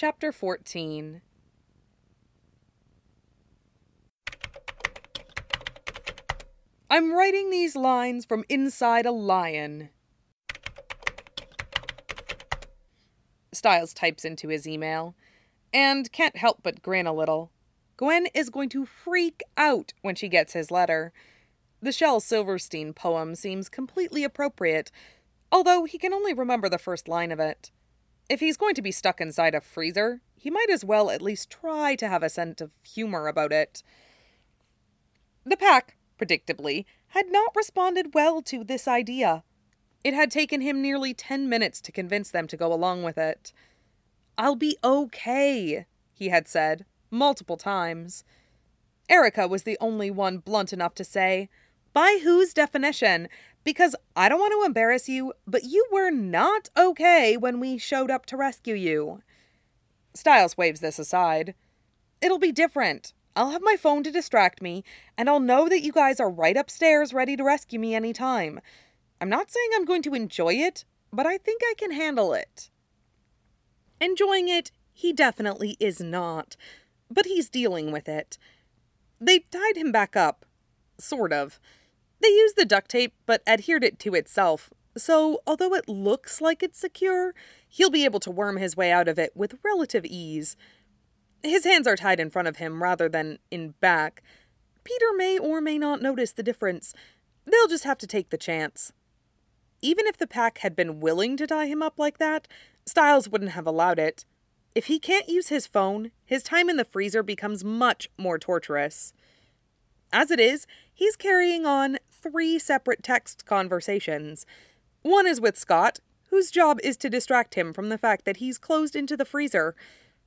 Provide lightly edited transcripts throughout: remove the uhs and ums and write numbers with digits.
Chapter 14. I'm writing these lines from inside a lion. Stiles types into his email, and can't help but grin a little. Gwen is going to freak out when she gets his letter. The Shel Silverstein poem seems completely appropriate, although he can only remember the first line of it. If he's going to be stuck inside a freezer, he might as well at least try to have a sense of humor about it. The pack, predictably, had not responded well to this idea. It had taken him nearly 10 minutes to convince them to go along with it. "I'll be okay," he had said, multiple times. Erica was the only one blunt enough to say, "By whose definition? Because I don't want to embarrass you, but you were not okay when we showed up to rescue you." Stiles waves this aside. "It'll be different. I'll have my phone to distract me, and I'll know that you guys are right upstairs ready to rescue me any time. I'm not saying I'm going to enjoy it, but I think I can handle it." Enjoying it, he definitely is not, but he's dealing with it. They tied him back up. Sort of. They used the duct tape, but adhered it to itself, so although it looks like it's secure, he'll be able to worm his way out of it with relative ease. His hands are tied in front of him rather than in back. Peter may or may not notice the difference. They'll just have to take the chance. Even if the pack had been willing to tie him up like that, Stiles wouldn't have allowed it. If he can't use his phone, his time in the freezer becomes much more torturous. As it is, he's carrying on 3 separate text conversations. One is with Scott, whose job is to distract him from the fact that he's closed into the freezer.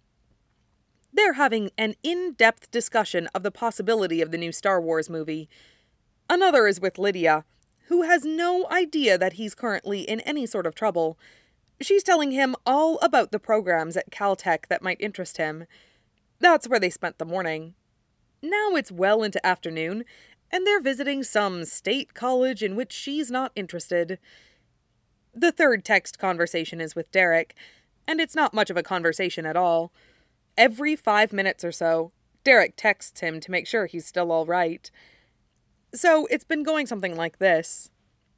They're having an in-depth discussion of the possibility of the new Star Wars movie. Another is with Lydia, who has no idea that he's currently in any sort of trouble. She's telling him all about the programs at Caltech that might interest him. That's where they spent the morning. Now it's well into afternoon, and they're visiting some state college in which she's not interested. The third text conversation is with Derek, and it's not much of a conversation at all. Every 5 minutes or so, Derek texts him to make sure he's still all right. So it's been going something like this.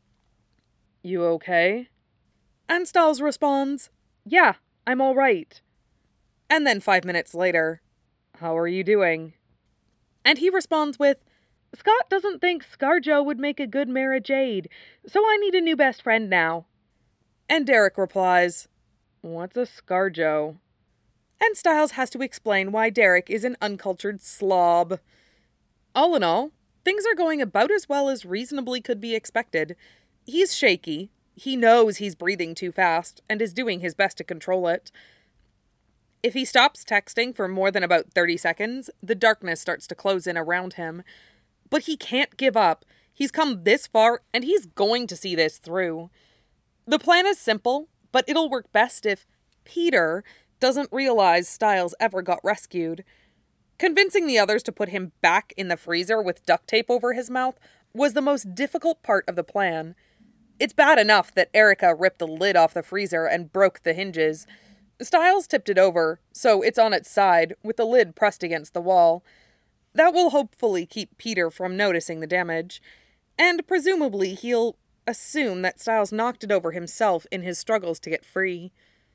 "You okay?" And Stiles responds, "Yeah, I'm all right." And then 5 minutes later, "How are you doing?" And he responds with, "Scott doesn't think ScarJo would make a good Mara Jade, so I need a new best friend now." And Derek replies, "What's a ScarJo?" And Stiles has to explain why Derek is an uncultured slob. All in all, things are going about as well as reasonably could be expected. He's shaky. He knows he's breathing too fast and is doing his best to control it. If he stops texting for more than about 30 seconds, the darkness starts to close in around him. But he can't give up. He's come this far, and he's going to see this through. The plan is simple, but it'll work best if Peter doesn't realize Stiles ever got rescued. Convincing the others to put him back in the freezer with duct tape over his mouth was the most difficult part of the plan. It's bad enough that Erica ripped the lid off the freezer and broke the hinges. Stiles tipped it over, so it's on its side, with the lid pressed against the wall. That will hopefully keep Peter from noticing the damage, and presumably he'll assume that Stiles knocked it over himself in his struggles to get free.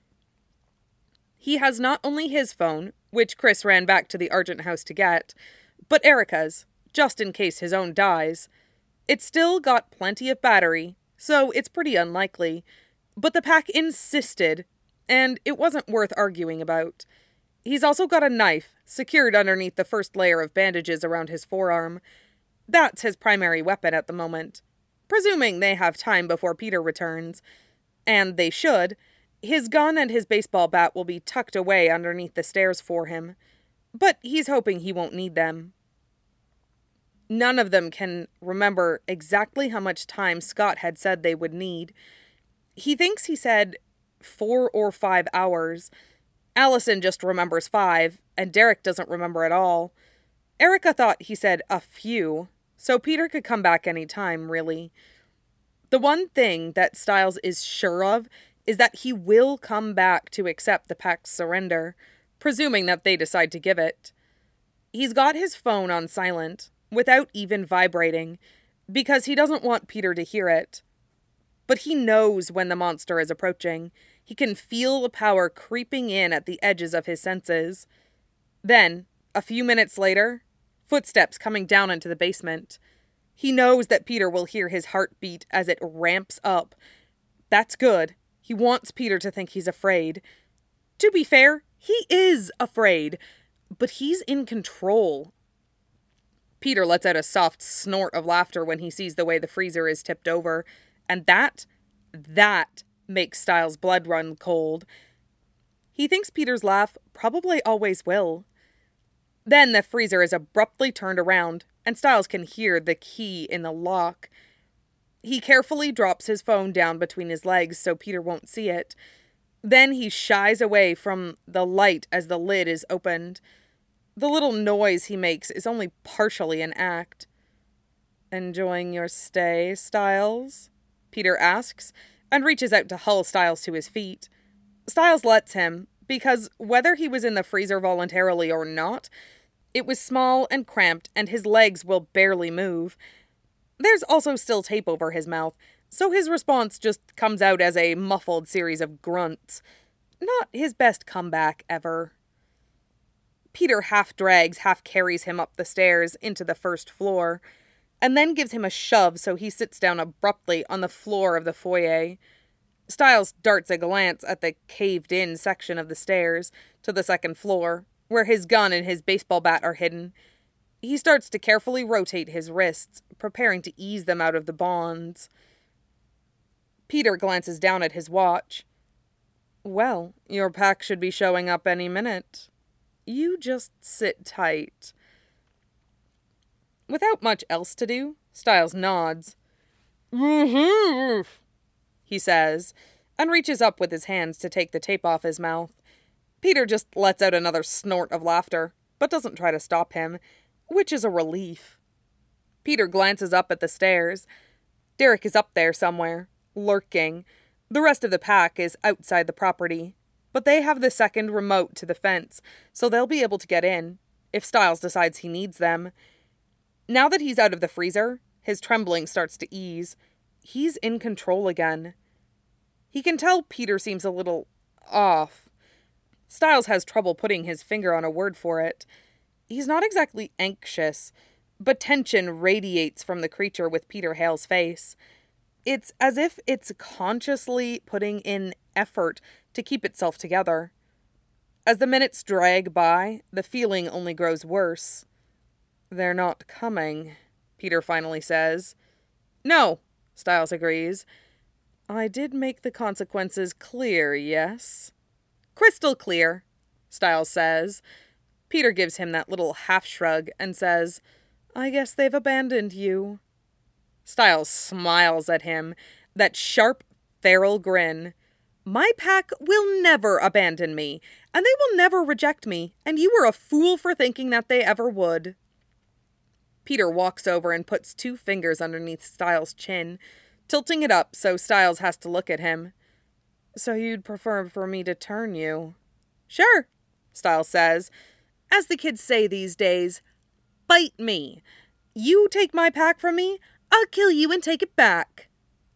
He has not only his phone, which Chris ran back to the Argent house to get, but Erica's, just in case his own dies. It's still got plenty of battery, so it's pretty unlikely, but the pack insisted, and it wasn't worth arguing about. He's also got a knife, secured underneath the first layer of bandages around his forearm. That's his primary weapon at the moment. Presuming they have time before Peter returns, and they should, his gun and his baseball bat will be tucked away underneath the stairs for him, but he's hoping he won't need them. None of them can remember exactly how much time Scott had said they would need. He thinks he said 4 or 5 hours. Allison just remembers 5, and Derek doesn't remember at all. Erica thought he said a few, so Peter could come back any time, really. The one thing that Stiles is sure of is that he will come back to accept the Pack's surrender, presuming that they decide to give it. He's got his phone on silent, without even vibrating, because he doesn't want Peter to hear it. But he knows when the monster is approaching. He can feel the power creeping in at the edges of his senses. Then, a few minutes later, footsteps coming down into the basement. He knows that Peter will hear his heartbeat as it ramps up. That's good. He wants Peter to think he's afraid. To be fair, he is afraid, but he's in control. Peter lets out a soft snort of laughter when he sees the way the freezer is tipped over, and that makes Styles' blood run cold. He thinks Peter's laugh probably always will. Then the freezer is abruptly turned around, and Styles can hear the key in the lock. He carefully drops his phone down between his legs so Peter won't see it. Then he shies away from the light as the lid is opened. The little noise he makes is only partially an act. "Enjoying your stay, Styles?" Peter asks, and reaches out to haul Styles to his feet. Styles lets him, because whether he was in the freezer voluntarily or not, it was small and cramped, and his legs will barely move. There's also still tape over his mouth, so his response just comes out as a muffled series of grunts. Not his best comeback ever. Peter half drags, half carries him up the stairs into the first floor, and then gives him a shove so he sits down abruptly on the floor of the foyer. Styles darts a glance at the caved-in section of the stairs to the second floor, where his gun and his baseball bat are hidden. He starts to carefully rotate his wrists, preparing to ease them out of the bonds. Peter glances down at his watch. "Well, your pack should be showing up any minute. You just sit tight." Without much else to do, Styles nods. "Mm-hmm," he says, and reaches up with his hands to take the tape off his mouth. Peter just lets out another snort of laughter, but doesn't try to stop him, which is a relief. Peter glances up at the stairs. Derek is up there somewhere, lurking. The rest of the pack is outside the property, but they have the second remote to the fence, so they'll be able to get in, if Styles decides he needs them. Now that he's out of the freezer, his trembling starts to ease. He's in control again. He can tell Peter seems a little off. Styles has trouble putting his finger on a word for it. He's not exactly anxious, but tension radiates from the creature with Peter Hale's face. It's as if it's consciously putting in effort to keep itself together. As the minutes drag by, the feeling only grows worse. "They're not coming," Peter finally says. "No," Styles agrees. "I did make the consequences clear, yes?" "Crystal clear," Styles says. Peter gives him that little half-shrug and says, "I guess they've abandoned you." Styles smiles at him, that sharp, feral grin. "My pack will never abandon me, and they will never reject me, and you were a fool for thinking that they ever would." Peter walks over and puts 2 fingers underneath Styles' chin, tilting it up so Styles has to look at him. "So you'd prefer for me to turn you?" "Sure," Styles says. As the kids say these days, "Bite me. You take my pack from me, I'll kill you and take it back."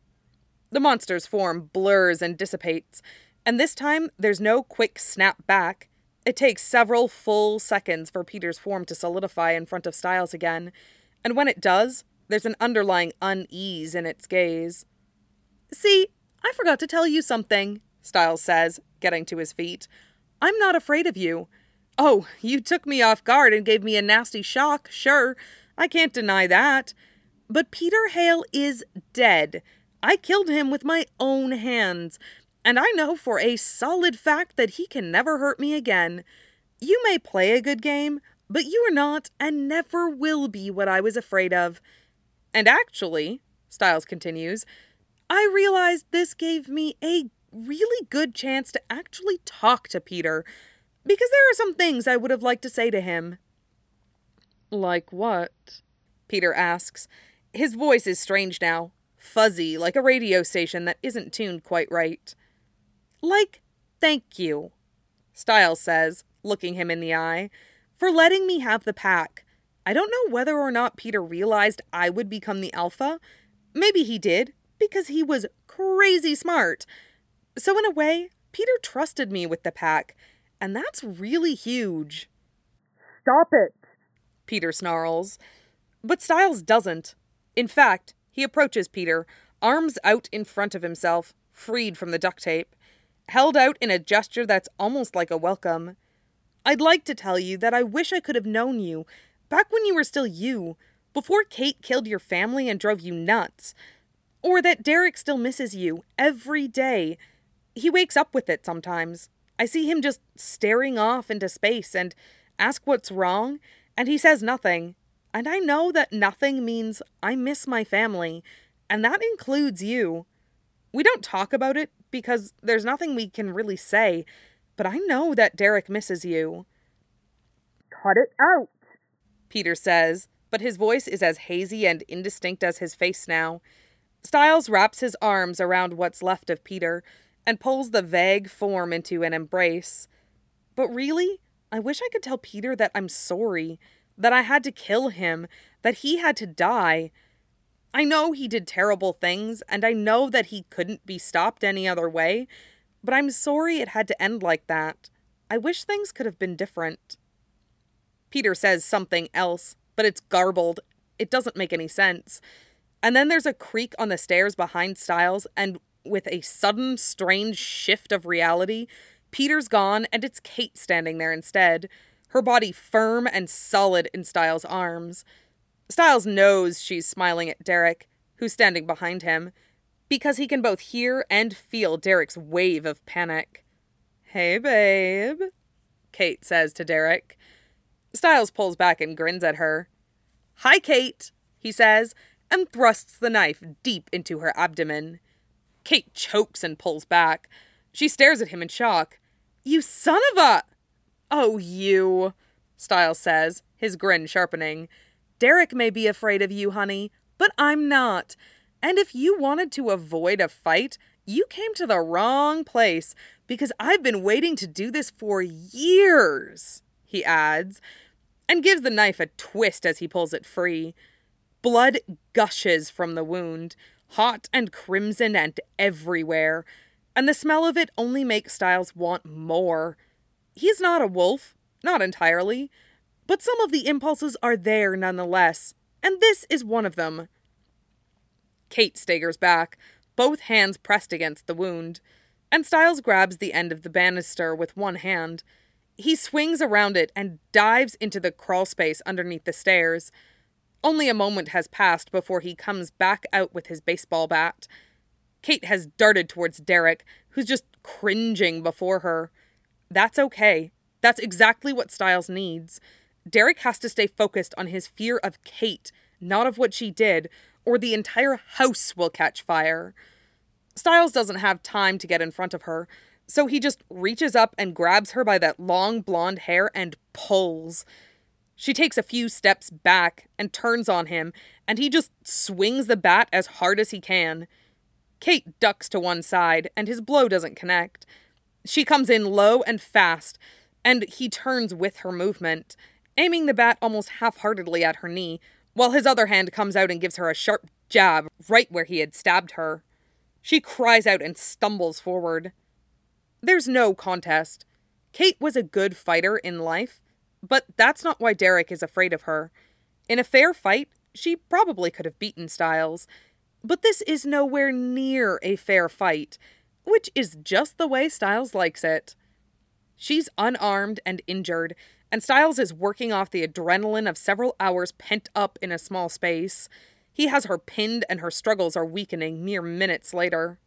The monster's form blurs and dissipates, and this time there's no quick snap back. It takes several full seconds for Peter's form to solidify in front of Styles again, and when it does, there's an underlying unease in its gaze. "See, I forgot to tell you something," Styles says, getting to his feet. "I'm not afraid of you. Oh, you took me off guard and gave me a nasty shock, sure. I can't deny that. But Peter Hale is dead. I killed him with my own hands, and I know for a solid fact that he can never hurt me again. You may play a good game, but you are not and never will be what I was afraid of. And actually," Styles continues, "I realized this gave me a really good chance to actually talk to Peter, because there are some things I would have liked to say to him." "Like what?" Peter asks. His voice is strange now, fuzzy, like a radio station that isn't tuned quite right. Like, thank you, Styles says, looking him in the eye, for letting me have the pack. I don't know whether or not Peter realized I would become the alpha. Maybe he did, because he was crazy smart. So in a way, Peter trusted me with the pack, and that's really huge. Stop it, Peter snarls. But Styles doesn't. In fact, he approaches Peter, arms out in front of himself, freed from the duct tape, held out in a gesture that's almost like a welcome. I'd like to tell you that I wish I could have known you, back when you were still you, before Kate killed your family and drove you nuts. Or that Derek still misses you every day. He wakes up with it sometimes. I see him just staring off into space and ask what's wrong, and he says nothing. And I know that nothing means I miss my family, and that includes you. We don't talk about it because there's nothing we can really say, but I know that Derek misses you. Cut it out, Peter says, but his voice is as hazy and indistinct as his face now. Styles wraps his arms around what's left of Peter and pulls the vague form into an embrace. But really, I wish I could tell Peter that I'm sorry, that I had to kill him, that he had to die. I know he did terrible things, and I know that he couldn't be stopped any other way, but I'm sorry it had to end like that. I wish things could have been different. Peter says something else, but it's garbled. It doesn't make any sense. And then there's a creak on the stairs behind Styles, and with a sudden, strange shift of reality, Peter's gone, and it's Kate standing there instead, her body firm and solid in Styles' arms. Styles knows she's smiling at Derek, who's standing behind him, because he can both hear and feel Derek's wave of panic. "Hey, babe," Kate says to Derek. Styles pulls back and grins at her. "Hi, Kate," he says, and thrusts the knife deep into her abdomen. Kate chokes and pulls back. She stares at him in shock. "You son of a—" "Oh, you," Styles says, his grin sharpening. "Derek may be afraid of you, honey, but I'm not. And if you wanted to avoid a fight, you came to the wrong place, because I've been waiting to do this for years," he adds, and gives the knife a twist as he pulls it free. Blood gushes from the wound, hot and crimson and everywhere, and the smell of it only makes Styles want more. He's not a wolf, not entirely, but some of the impulses are there nonetheless, and this is one of them. Kate staggers back, both hands pressed against the wound, and Styles grabs the end of the banister with one hand. He swings around it and dives into the crawl space underneath the stairs. Only a moment has passed before he comes back out with his baseball bat. Kate has darted towards Derek, who's just cringing before her. That's okay. That's exactly what Styles needs. Derek has to stay focused on his fear of Kate, not of what she did, or the entire house will catch fire. Styles doesn't have time to get in front of her, so he just reaches up and grabs her by that long blonde hair and pulls. She takes a few steps back and turns on him, and he just swings the bat as hard as he can. Kate ducks to one side, and his blow doesn't connect. She comes in low and fast, and he turns with her movement, aiming the bat almost half-heartedly at her knee, while his other hand comes out and gives her a sharp jab right where he had stabbed her. She cries out and stumbles forward. There's no contest. Kate was a good fighter in life, but that's not why Derek is afraid of her. In a fair fight, she probably could have beaten Styles, but this is nowhere near a fair fight, which is just the way Styles likes it. She's unarmed and injured, and Styles is working off the adrenaline of several hours pent up in a small space. He has her pinned, and her struggles are weakening mere minutes later.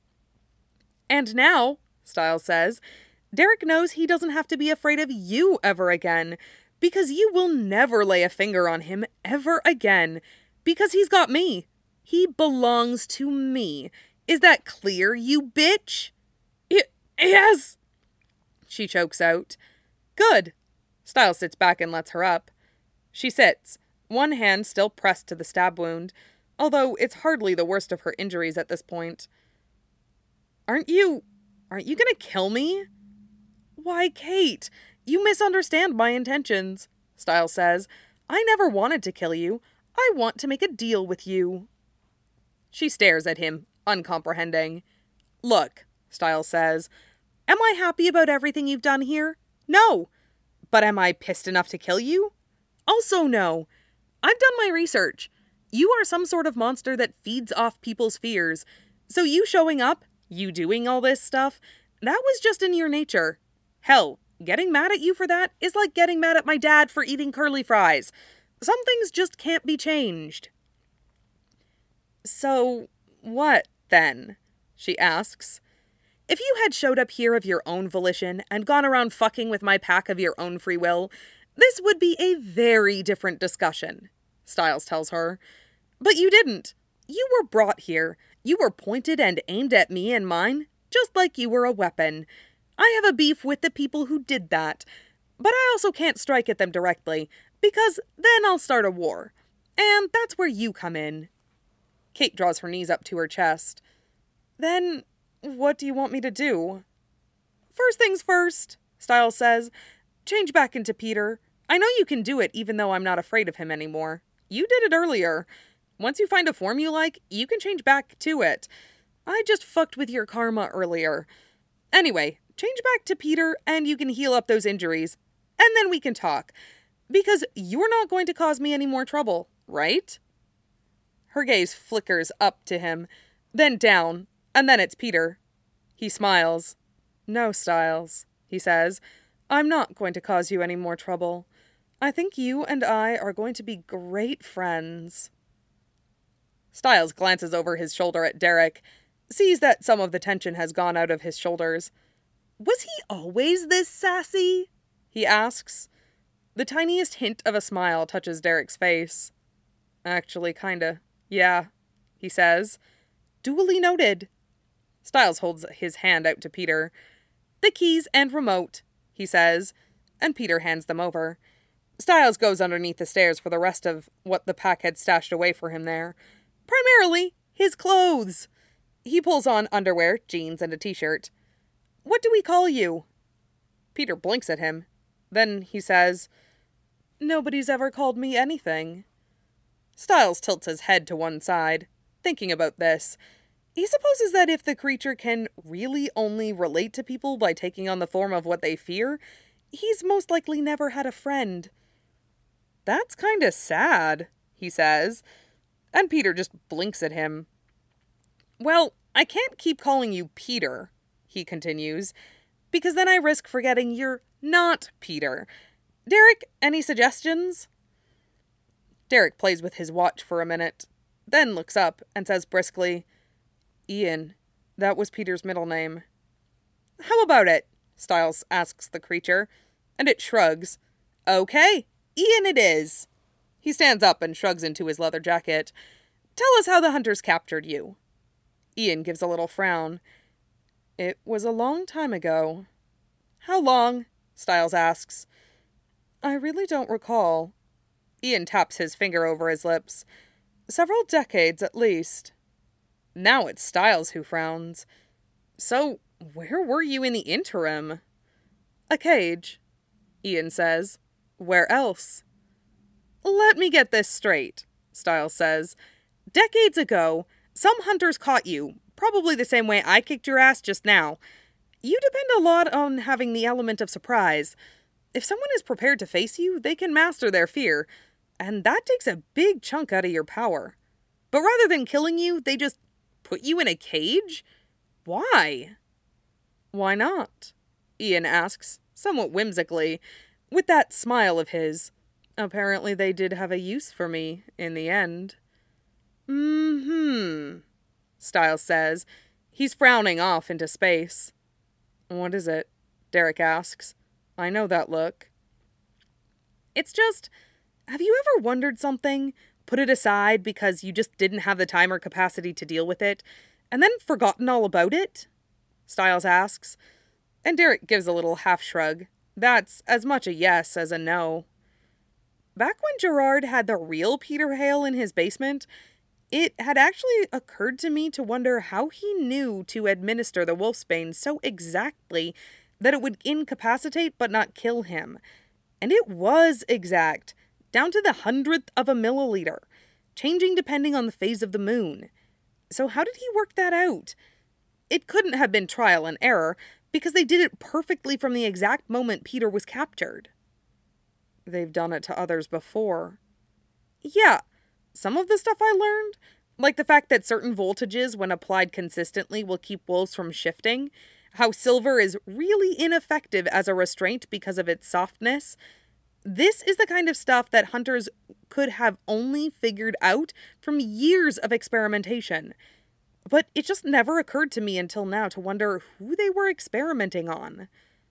And now, Styles says, Derek knows he doesn't have to be afraid of you ever again, because you will never lay a finger on him ever again, because he's got me. He belongs to me. Is that clear, you bitch? Yes, she chokes out. Good. Styles sits back and lets her up. She sits, one hand still pressed to the stab wound, although it's hardly the worst of her injuries at this point. Aren't you Aren't you gonna kill me? Why, Kate, you misunderstand my intentions, Stiles says. I never wanted to kill you. I want to make a deal with you. She stares at him, uncomprehending. Look, Stiles says, am I happy about everything you've done here? No. But am I pissed enough to kill you? Also no. I've done my research. You are some sort of monster that feeds off people's fears. So you showing up, you doing all this stuff, that was just in your nature. Hell, getting mad at you for that is like getting mad at my dad for eating curly fries. Some things just can't be changed. So, what, then? She asks. If you had showed up here of your own volition and gone around fucking with my pack of your own free will, this would be a very different discussion, Stiles tells her. But you didn't. You were brought here. You were pointed and aimed at me and mine, just like you were a weapon. I have a beef with the people who did that, but I also can't strike at them directly, because then I'll start a war. And that's where you come in. Kate draws her knees up to her chest. Then, what do you want me to do? First things first, Stiles says. Change back into Peter. I know you can do it even though I'm not afraid of him anymore. You did it earlier. Once you find a form you like, you can change back to it. I just fucked with your karma earlier. Anyway, change back to Peter and you can heal up those injuries. And then we can talk. Because you're not going to cause me any more trouble, right? Her gaze flickers up to him, then down, and then it's Peter. He smiles. No, Stiles, he says. I'm not going to cause you any more trouble. I think you and I are going to be great friends. Stiles glances over his shoulder at Derek, sees that some of the tension has gone out of his shoulders. Was he always this sassy? He asks. The tiniest hint of a smile touches Derek's face. Actually, kinda. Yeah, he says. Duly noted. Stiles holds his hand out to Peter. The keys and remote, he says, and Peter hands them over. Stiles goes underneath the stairs for the rest of what the pack had stashed away for him there. Primarily, his clothes. He pulls on underwear, jeans, and a t-shirt. What do we call you? Peter blinks at him. Then he says, Nobody's ever called me anything. Stiles tilts his head to one side, thinking about this. He supposes that if the creature can really only relate to people by taking on the form of what they fear, he's most likely never had a friend. That's kinda sad, he says, and Peter just blinks at him. Well, I can't keep calling you Peter, he continues, because then I risk forgetting you're not Peter. Derek, any suggestions? Derek plays with his watch for a minute, then looks up and says briskly, Ian, that was Peter's middle name. How about it? Stiles asks the creature, and it shrugs. Okay, Ian it is. He stands up and shrugs into his leather jacket. Tell us how the hunters captured you. Ian gives a little frown. It was a long time ago. How long? Stiles asks. I really don't recall. Ian taps his finger over his lips. Several decades at least. Now it's Stiles who frowns. So, where were you in the interim? A cage, Ian says. Where else? Let me get this straight, Stiles says. Decades ago, some hunters caught you, probably the same way I kicked your ass just now. You depend a lot on having the element of surprise. If someone is prepared to face you, they can master their fear, and that takes a big chunk out of your power. But rather than killing you, they just put you in a cage? Why? Why not? Ian asks, somewhat whimsically, with that smile of his. Apparently they did have a use for me in the end. Stiles says. He's frowning off into space. What is it? Derek asks. I know that look. It's just, have you ever wondered something, put it aside because you just didn't have the time or capacity to deal with it, and then forgotten all about it? Stiles asks. And Derek gives a little half shrug. That's as much a yes as a no. Back when Gerard had the real Peter Hale in his basement, It had actually occurred to me to wonder how he knew to administer the wolfsbane so exactly that it would incapacitate but not kill him. And it was exact, down to the 100th of a milliliter, changing depending on the phase of the moon. So how did he work that out? It couldn't have been trial and error, because they did it perfectly from the exact moment Peter was captured. They've done it to others before. Yeah, some of the stuff I learned, like the fact that certain voltages, when applied consistently, will keep wolves from shifting, how silver is really ineffective as a restraint because of its softness. This is the kind of stuff that hunters could have only figured out from years of experimentation. But it just never occurred to me until now to wonder who they were experimenting on.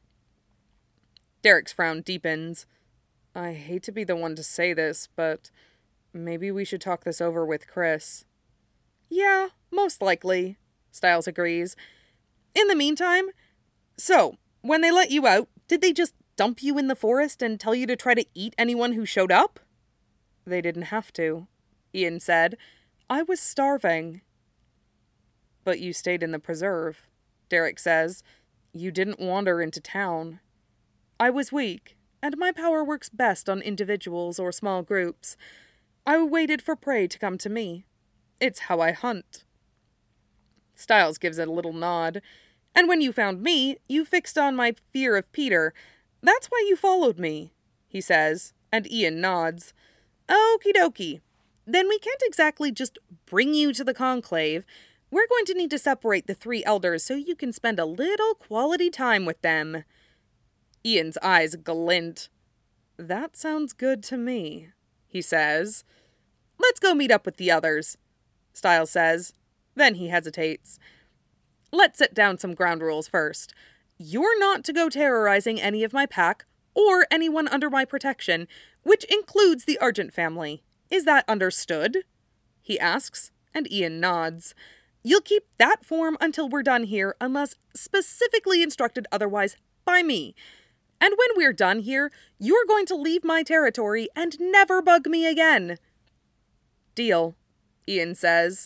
Derek's frown deepens. I hate to be the one to say this, but maybe we should talk this over with Chris. Yeah, most likely, Stiles agrees. In the meantime, so, when they let you out, did they just dump you in the forest and tell you to try to eat anyone who showed up? They didn't have to, Ian said. I was starving. But you stayed in the preserve, Derek says. You didn't wander into town. I was weak, and my power works best on individuals or small groups. I waited for prey to come to me. It's how I hunt. Stiles gives it a little nod. And when you found me, you fixed on my fear of Peter. That's why you followed me, he says, and Ian nods. Okie dokie. Then we can't exactly just bring you to the conclave. We're going to need to separate the 3 elders so you can spend a little quality time with them. Ian's eyes glint. That sounds good to me, he says. Let's go meet up with the others, Stiles says. Then he hesitates. Let's set down some ground rules first. You're not to go terrorizing any of my pack or anyone under my protection, which includes the Argent family. Is that understood? He asks, and Ian nods. You'll keep that form until we're done here, unless specifically instructed otherwise by me. And when we're done here, you're going to leave my territory and never bug me again. Deal, Ian says.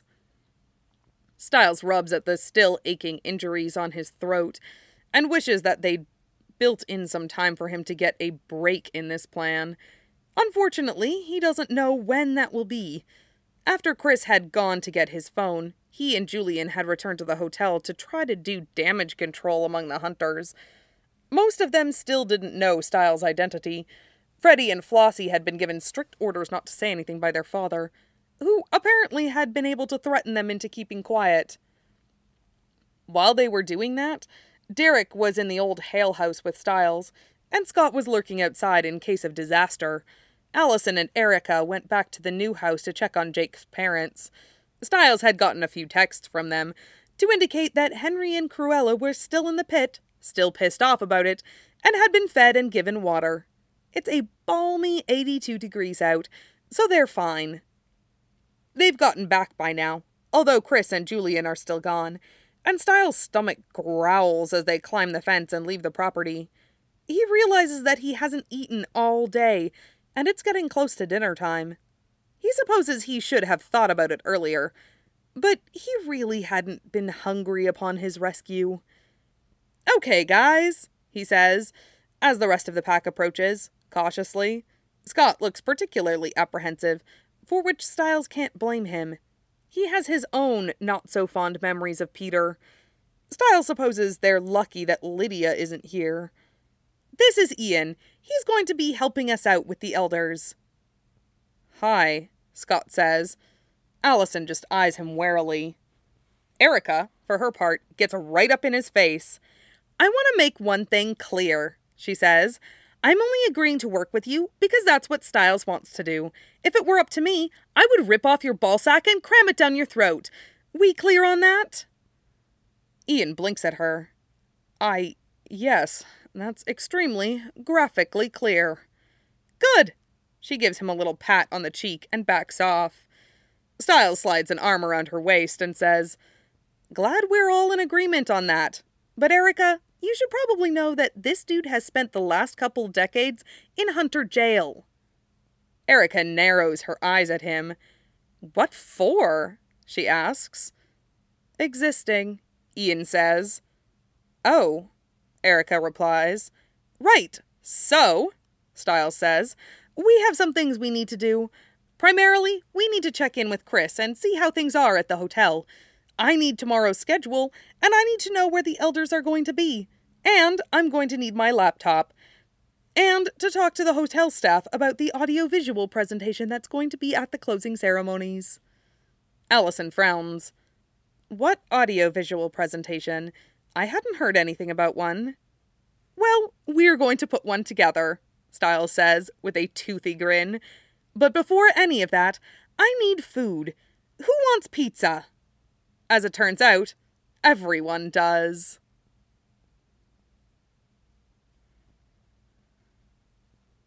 Stiles rubs at the still aching injuries on his throat and wishes that they'd built in some time for him to get a break in this plan. Unfortunately, he doesn't know when that will be. After Chris had gone to get his phone, he and Julian had returned to the hotel to try to do damage control among the hunters. Most of them still didn't know Stiles' identity. Freddie and Flossie had been given strict orders not to say anything by their father, who apparently had been able to threaten them into keeping quiet. While they were doing that, Derek was in the old Hale house with Stiles, and Scott was lurking outside in case of disaster. Allison and Erica went back to the new house to check on Jake's parents. Stiles had gotten a few texts from them to indicate that Henry and Cruella were still in the pit, still pissed off about it, and had been fed and given water. It's a balmy 82 degrees out, so they're fine. They've gotten back by now, although Chris and Julian are still gone, and Stiles' stomach growls as they climb the fence and leave the property. He realizes that he hasn't eaten all day, and it's getting close to dinner time. He supposes he should have thought about it earlier, but he really hadn't been hungry upon his rescue. Okay, guys, he says, as the rest of the pack approaches, cautiously. Scott looks particularly apprehensive, for which Stiles can't blame him. He has his own not-so-fond memories of Peter. Stiles supposes they're lucky that Lydia isn't here. This is Ian. He's going to be helping us out with the elders. Hi, Scott says. Allison just eyes him warily. Erica, for her part, gets right up in his face. I want to make one thing clear, she says. I'm only agreeing to work with you because that's what Stiles wants to do. If it were up to me, I would rip off your ballsack and cram it down your throat. We clear on that? Ian blinks at her. Yes, that's extremely, graphically clear. Good! She gives him a little pat on the cheek and backs off. Stiles slides an arm around her waist and says, Glad we're all in agreement on that. But Erica, you should probably know that this dude has spent the last couple decades in Hunter jail. Erica narrows her eyes at him. What for? She asks. Existing, Ian says. Oh, Erica replies. Right, so, Stiles says, we have some things we need to do. Primarily, we need to check in with Chris and see how things are at the hotel. I need tomorrow's schedule, and I need to know where the elders are going to be. And I'm going to need my laptop. And to talk to the hotel staff about the audiovisual presentation that's going to be at the closing ceremonies. Allison frowns. What audiovisual presentation? I hadn't heard anything about one. Well, we're going to put one together, Stiles says, with a toothy grin. But before any of that, I need food. Who wants pizza? As it turns out, everyone does.